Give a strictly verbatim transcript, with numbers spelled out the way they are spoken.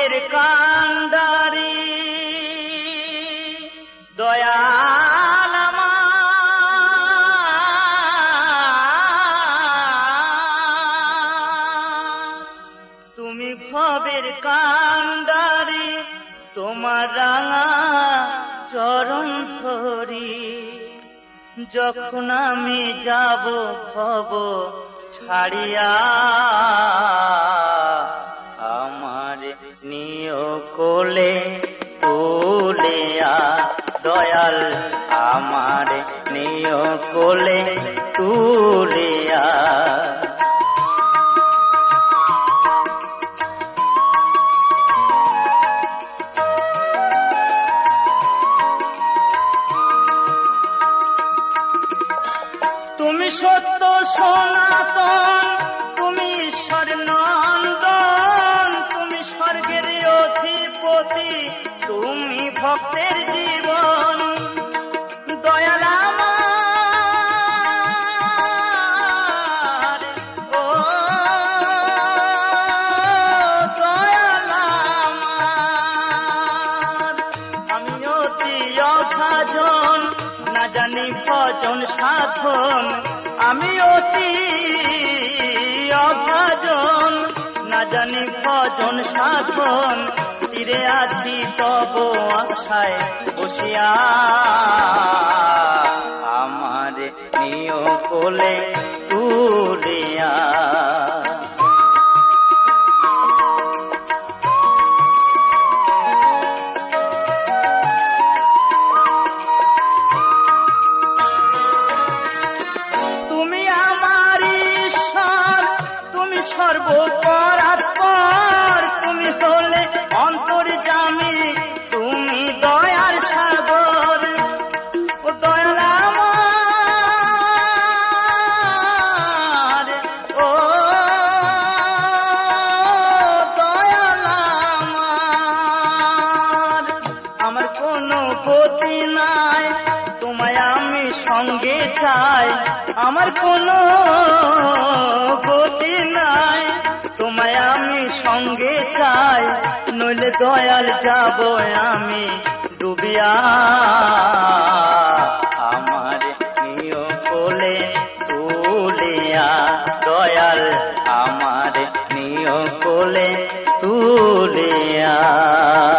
ভবের কান্ডারি দয়াল আমার, তুমি ভবের কান্ডারি, তোমার রাঙা চরণ ধরি। যখন আমি যাব ভব ছাড়িয়া, আমার নিয় কোলে তুলিয়া, দয়াল আমার নিয় কোলে তুলিয়া। তুমি সত্য সনাতন, তুমি ঈশ্বর নন্দন, তুমি স্বর্গের অধিপতি, তুমি ভক্তের জীবন। দয়াল আমার, ও দয়াল আমার, আমি অতি অভাজন, না জানি ভজন সাধন। আমি অতি অভাজন, না জানি ভজন সাধন। তীরে আছি তব আশায় বসিয়া, আমার নিয় কোলে তুলিয়া। সর্বপরাৎপর, তুমি হলে অন্তর্যামী, তুমি দয়ার সাগর। ও দয়াল আমার, ও দয়াল আমার, আমার কোনো গতি নাই, তোমায় আমি সঙ্গে চাই। আমার কোনো গতি নাই, তোমায় আমি সঙ্গে চাই। নইলে দয়াল যাব আমি ডুবিয়া, আমার নিয় কোলে তুলিয়া। দয়াল আমার নিয় কোলে তুলিয়া।